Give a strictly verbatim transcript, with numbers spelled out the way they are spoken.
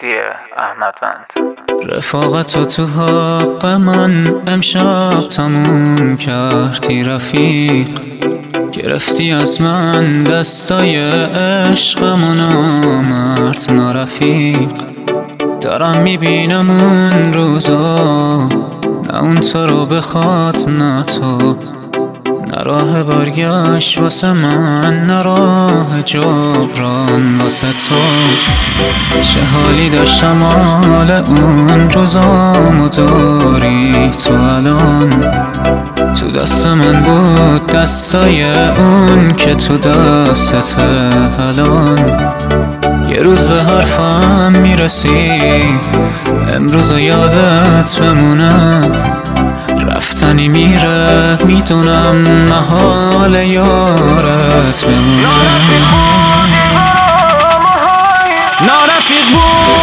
مهدی احمدوند. رفاقت تو حق من امشب تموم کردی رفیق، گرفتی از من دستای عشقمو نامرد نارفیق. دارم میبینم اون روزا، نه اون تو رو بخواد نه تو، نه راه برگشت واسه من نه راه جبران واسه تو. چه حالی داشتم حال اون روزامو داری تو الان، تو دست من بود دستای اون که تو دستت الان. یه روز به حرفم میرسی امروز یادت بمونه، رفتنی میره میدونم محال یارت بمونه. نارفیق بود